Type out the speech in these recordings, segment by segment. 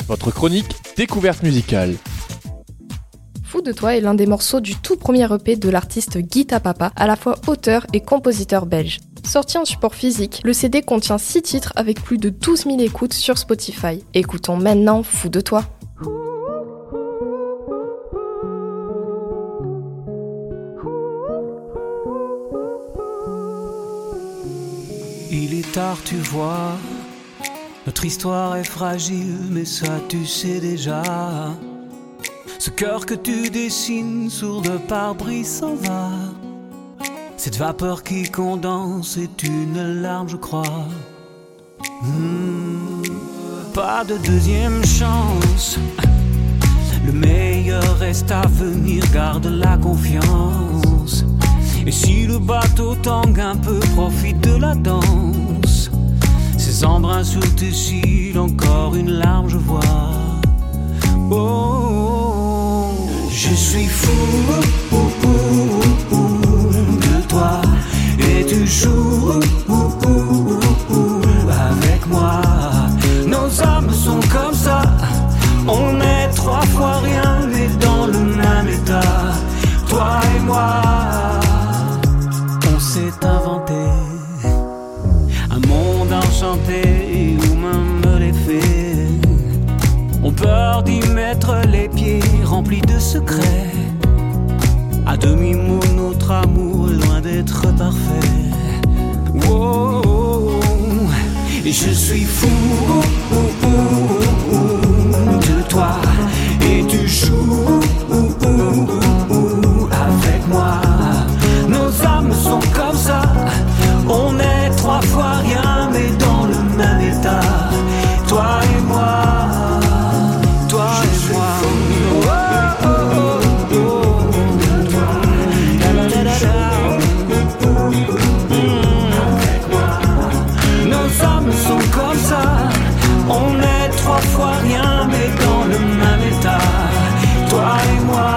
votre chronique découverte musicale. Fou de toi est l'un des morceaux du tout premier EP de l'artiste Guita Papa, à la fois auteur et compositeur belge. Sorti en support physique, le CD contient 6 titres avec plus de 12 000 écoutes sur Spotify. Écoutons maintenant Fou de toi. Il est tard, tu vois, notre histoire est fragile, mais ça tu sais déjà. Ce cœur que tu dessines sur le pare-brise s'en va. Cette vapeur qui condense est une larme, je crois. Pas de deuxième chance. Le meilleur reste à venir, garde la confiance. Et si le bateau tangue un peu, profite de la danse. Ces embruns sous tes cils, encore une larme, je vois. Oh, je suis fou de toi et tu joues avec moi. Nos âmes sont comme ça, on est 3 fois rien, mais dans le même état. Toi et moi, on s'est inventé un monde enchanté où même les fées ont peur d'y mettre les pieds, remplis de secrets. À demi-mot, notre amour est loin d'être parfait. Oh, et je suis fou de toi et tu joues avec moi. Nos âmes sont comme ça, on est 3 fois rien, mais dans le même état. Toi et moi. On est 3 fois rien, mais dans le même état. Toi et moi,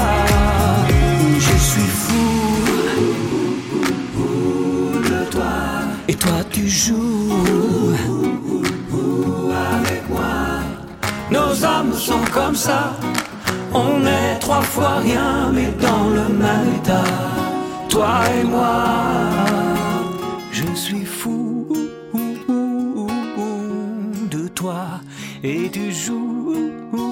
je suis fou de toi. Et toi tu joues avec moi. Nos âmes sont comme ça. On est 3 fois rien, mais dans le même état. Toi et moi, je suis fou de toi et tu joues.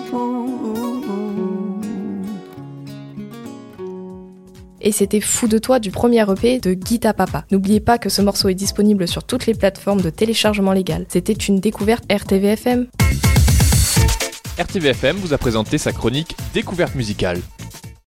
Et c'était Fou de toi du premier EP de Guita Papa. N'oubliez pas que ce morceau est disponible sur toutes les plateformes de téléchargement légal. C'était une découverte RTVFM. RTVFM vous a présenté sa chronique découverte musicale.